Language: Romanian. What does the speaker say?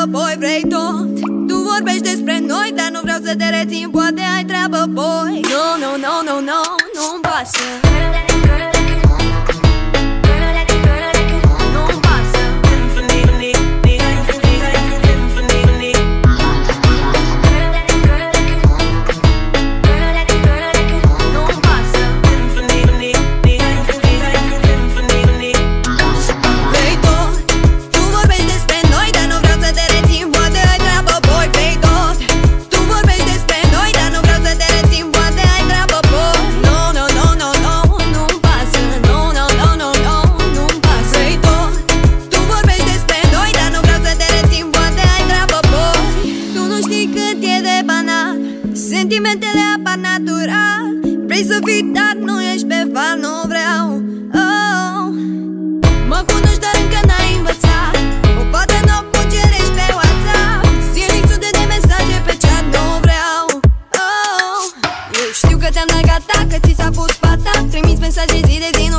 boy, vrei tot. Tu vorbești despre noi, dar nu vreau să te rețin, poate ai treabă, boy. No, no, no, no, no, nu-mi pasă. Sentimentele apar natural. Vrei să fii, dar nu ești pe val, nu vreau. Oh. Mă cunoști, dar încă n-ai învățat. O fată nouă cucerești pe WhatsApp. Zilnic sute de mesaje pe chat, nu vreau. Oh. Eu știu că te-am negat, că ți s-a pus pata. Trimiți mesaje zi de zi.